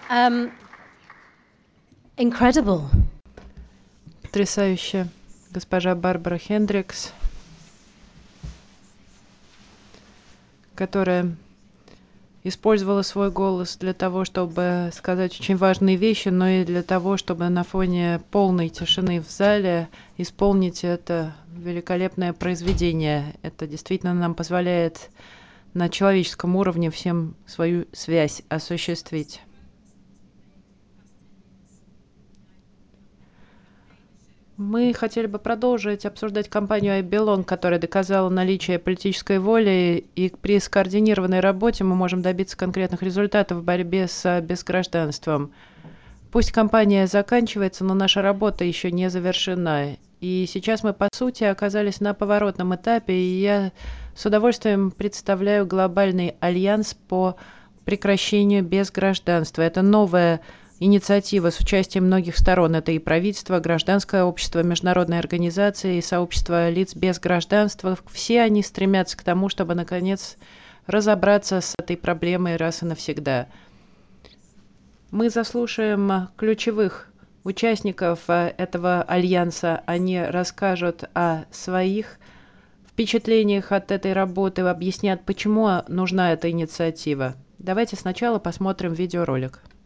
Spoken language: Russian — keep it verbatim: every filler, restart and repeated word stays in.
Um, incredible. Потрясающе. Госпожа Барбара Хендрикс, которая использовала свой голос для того, чтобы сказать очень важные вещи, но и для того, чтобы на фоне полной тишины в зале исполнить это великолепное произведение. Это действительно нам позволяет на человеческом уровне всем свою связь осуществить. Мы хотели бы продолжить обсуждать кампанию I Belong, которая доказала наличие политической воли, и при скоординированной работе мы можем добиться конкретных результатов в борьбе с безгражданством. Пусть кампания заканчивается, но наша работа еще не завершена. И сейчас мы, по сути, оказались на поворотном этапе, и я с удовольствием представляю глобальный альянс по прекращению безгражданства. Это новая инициатива с участием многих сторон. Это и правительство, гражданское общество, международные организации, и сообщество лиц без гражданства. Все они стремятся к тому, чтобы, наконец, разобраться с этой проблемой раз и навсегда. Мы заслушаем ключевых участников этого альянса. Они расскажут о своих впечатлениях от этой работы, объяснят, почему нужна эта инициатива. Давайте сначала посмотрим видеоролик.